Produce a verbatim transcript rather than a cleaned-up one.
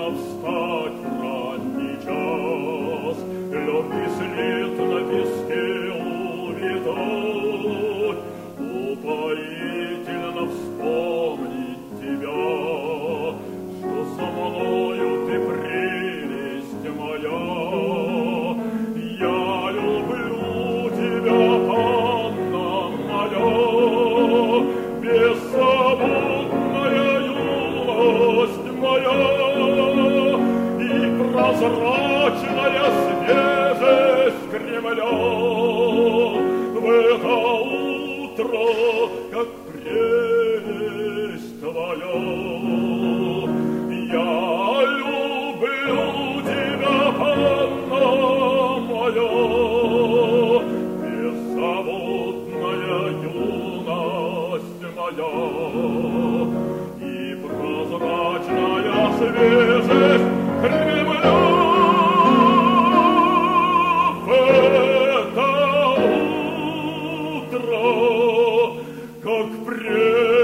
рано встать в ранний час, легкий след на песке увидать, упоительно вспомнить тебя, что со мною ты прелесть моя. Я люблю тебя, Анна моя, бессовестная юность моя, и прозрачная свежесть Кремля. В это утро, как прелесть твоя, я люблю тебя, Анна моя, бессовестная юность моя, и прозрачная свежесть Кремля. В это утро, как прелесть